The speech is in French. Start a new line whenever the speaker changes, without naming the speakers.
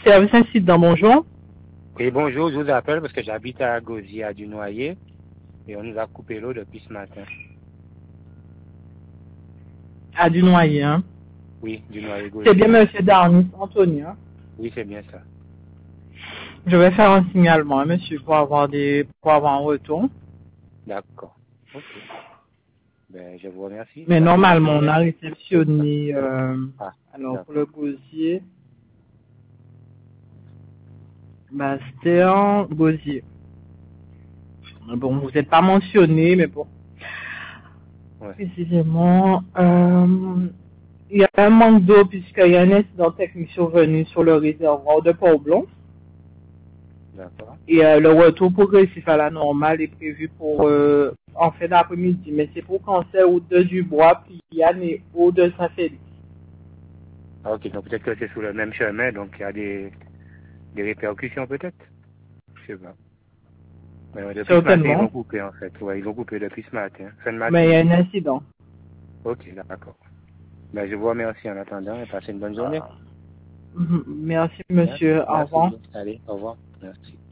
Service incident, bonjour.
Oui, bonjour, je vous appelle parce que j'habite à Gosier, à Dunoyer, et on nous a coupé l'eau depuis ce matin.
À Dunoyer, hein.
Oui, Dunoyer, Gosier.
C'est bien monsieur Darnis Anthony, hein.
Oui, c'est bien ça.
Je vais faire un signalement, hein, monsieur, pour avoir un retour.
D'accord. Ok. Ben, je vous remercie.
Mais normalement, on a réceptionné, alors
d'accord.
pour le Gosier, Bastien, Gosier. Bon, vous n'êtes pas mentionné, mais bon.
Ouais.
Précisément, il y a un manque d'eau puisqu'il y a un incident technique survenu sur le réservoir de Port-Blanc.
D'accord.
Et le retour progressif à la normale est prévu pour en fin d'après-midi, mais c'est pour Cancer, Route de Dubois, Pliane et Haut de Saint-Félix.
Ah, ok, donc peut-être que c'est sur le même chemin, donc il y a des répercussions peut-être. Je sais pas. Mais depuis ce matin, ils vont couper en fait. Ouais, ils vont couper depuis ce matin. Fin de matin.
Mais il y a un incident.
Ok, d'accord. Ben, je vous remercie en attendant et passez une bonne journée.
Merci, monsieur.
Merci.
Au revoir.
Allez, au revoir. Merci.